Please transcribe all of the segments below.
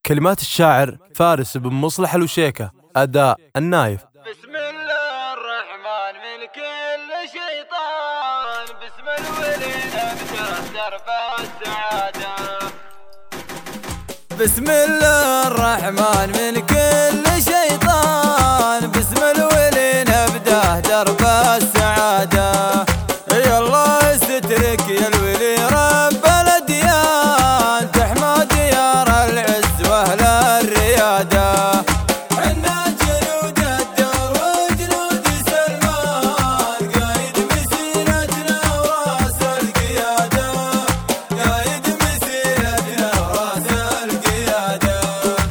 كلمات الشاعر فارس بن مصلح الوشيكة. أداء النايف. بسم الله الرحمن من كل شيطان، بسم الولي نبدأ درب السعادة. بسم الله الرحمن من كل شيطان، بسم الولي نبدأ درب السعادة. يا الله سترك يا الولي رب الأديان، تحمى ديار العز وأهل الريادة. حنا جنود الدار وجنود سلمان، قايد مسيرتنا وراس القيادة، قايد مسيرتنا وراس القيادة.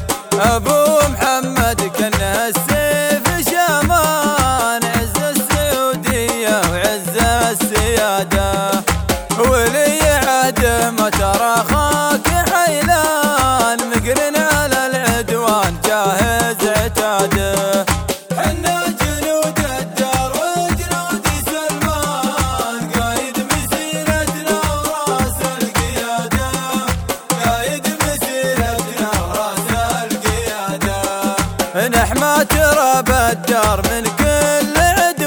أبو محمد كنه السيف شامان، عز السعودية وعز السيادة. ولي عهده ما ترى خاك حيلان، مقرن على العدوان جاهز عتاده. حنا جنود الدار وجنود سلمان، قايد مسيرتنا وراس القيادة، قايد مسيرتنا وراس القيادة. نحمى تراب الدار من كل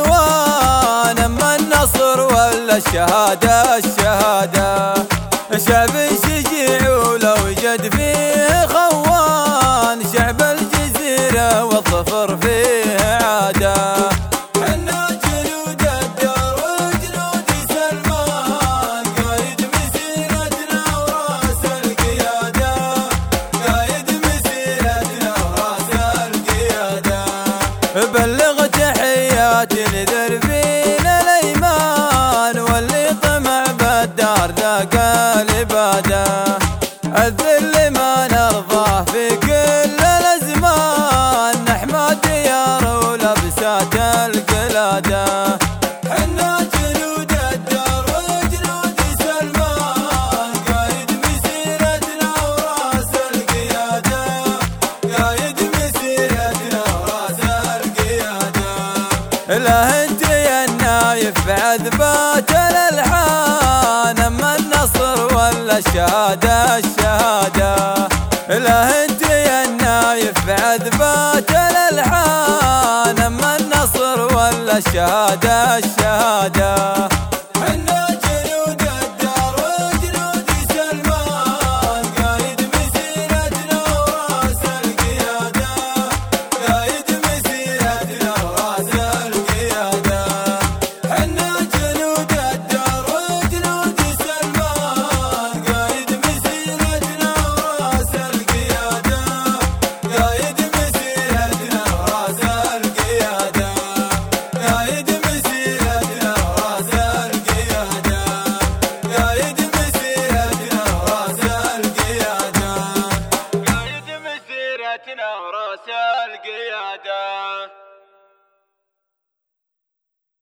عدوان، اما النصر ولا الشهادة الشهادة. شعب شجيع ولو جد فيه خوان، شعب الجزيرة والظفر فيه عادة. حنا جنود الدار وجنود سلمان، قايد مسيرتنا وراس القيادة، قايد مسيرتنا وراس القيادة. بلغ تحياتي لذربين الأيمان، واللي طمع بالدار ذاق الإبادة. الذل ما نرضاه في كل الأزمان، نحمى ديار ولبسات القلادة. حنا جنود الدار وجنود سلمان، قايد مسيرتنا وراس القيادة، قايد مسيرتنا وراس القيادة. لا انت يا النايف بعذبات الألحان، اما النصر ولا الشهادة الشهادة. لا انت يا النايف بعذبات الألحان، اما النصر ولا الشهادة الشهادة. حنا جنود الدار وجنود سلمان، قايد مسيرتنا وراس القيادة، قايد مسيرتنا وراس القيادة. حنا جنود الدار وجنود سلمان، قايد مسيرتنا وراس القيادة، قايد مسيرتنا وراس القيادة، قايد مسيرتنا وراس القيادة، قايد مسيرتنا وراس القيادة، قايد مسيرتنا وراس القيادة.